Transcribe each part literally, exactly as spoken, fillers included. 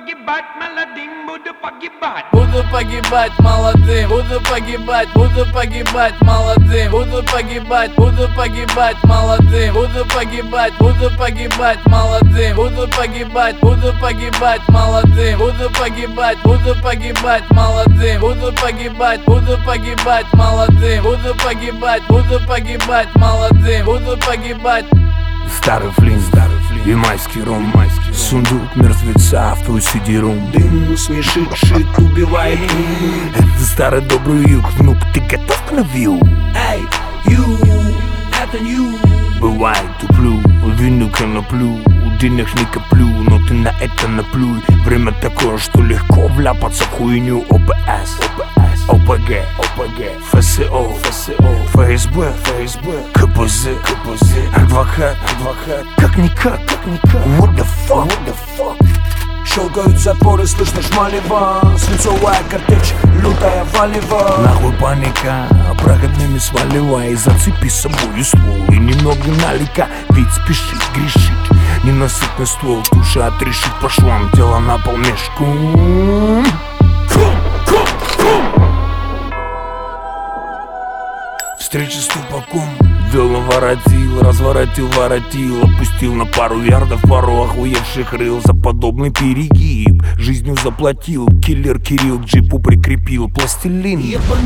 погибать молодым, буду погибать. Буду погибать молодым, буду погибать, буду погибать молодым, буду погибать, буду погибать молодым, буду погибать, буду погибать молодым, буду погибать, буду погибать молодым, буду погибать, буду погибать молодым, буду погибать, буду погибать молодым, буду погибать, буду погибать молодым, буду погибать. Старый флинт, старый флинт и майский ром, майский сундук мертвеца в твой сидирум. Дым смешит, шит, убивает. Это старый добрый юг, внук, ты готов к навью? Эй, ю, это ю. Бывает туплю, вину коноплю, денег не коплю, но ты на это наплюй. Время такое, что легко вляпаться в хуйню. ОПС, ОПС, ОПГ, ОПГ, ФСО, ФСО, ФСБ, ФСБ, КПЗ, КПЗ, адвокат, адвокат. Как никак, как никак. What the fuck, what the fuck. Щелкают затворы, слышно шмалево. Свинцовая картечь, лютая валева. Нахуй паника, проходными сваливай. Зацепи с собой ствол и немного налика. Ведь спешит, грешит, ненасытный ствол. Душа отрешит по швам, тело на пол мешком. Встреча с тупаком. Вел, наворотил, разворотил, воротил. Опустил на пару ярдов пару охуевших рыл. За подобный перегиб жизнью заплатил. Киллер Кирилл к джипу прикрепил пластилин.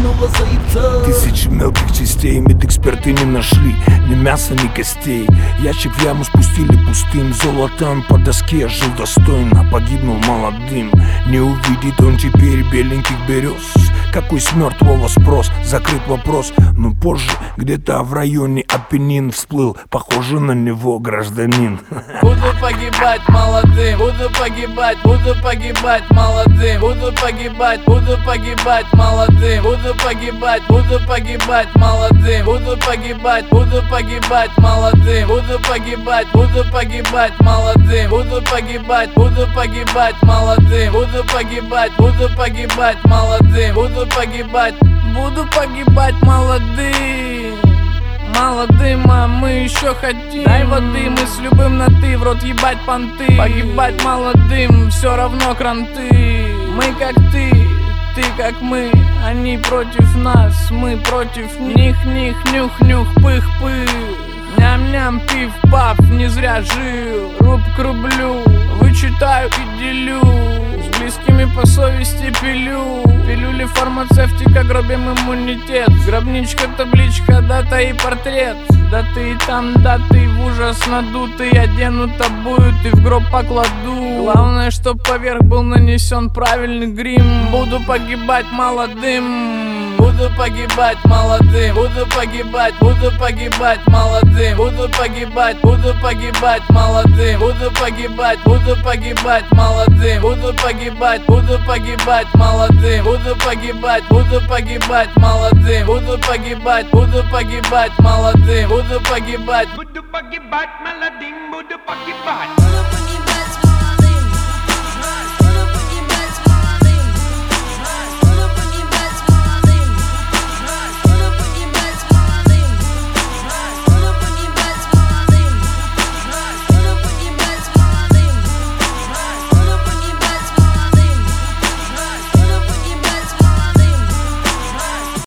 Тысячи мелких частей медэксперты не нашли ни мяса, ни костей. Ящик в яму спустили пустым. Золотан по доске жил достойно, погибнул молодым. Не увидит он теперь беленьких берез. Какой с мертвого спрос, закрыт вопрос. Но позже где-то в районе Апеннин всплыл, похоже на него гражданин. Буду погибать молодым, буду погибать, буду погибать молодым, буду погибать, буду погибать молодым, буду погибать, буду погибать молодым, буду погибать, буду погибать молодым, буду погибать, буду погибать молодым, буду погибать, буду погибать молодым, буду погибать, буду погибать молодым, буду погибать, буду погибать молодым. Молодым, а мы еще хотим. Дай воды, мы с любым на ты, в рот ебать понты. Погибать молодым, все равно кранты. Мы как ты, ты как мы. Они против нас, мы против них. Них, нюх, нюх, пых, пых. Ням-ням, пив, пап, не зря жил. Руб к рублю, вычитаю и делю. С близкими по совести пилю. Пилюли фармацевтика, гробим иммунитет. Гробничка, табличка, дата и портрет. Да ты и там, да ты в ужас надутый. Одену обуют и в гроб покладу. Главное, чтоб поверх был нанесен правильный грим. Буду погибать молодым. Буду погибать молодым, буду погибать, буду погибать молодым, буду погибать, буду погибать молодым, буду погибать, буду погибать молодым, буду погибать, буду погибать молодым, буду погибать, буду погибать молодым, буду погибать, буду погибать молодым, буду погибать, Буду погибать молодым, буду погибать.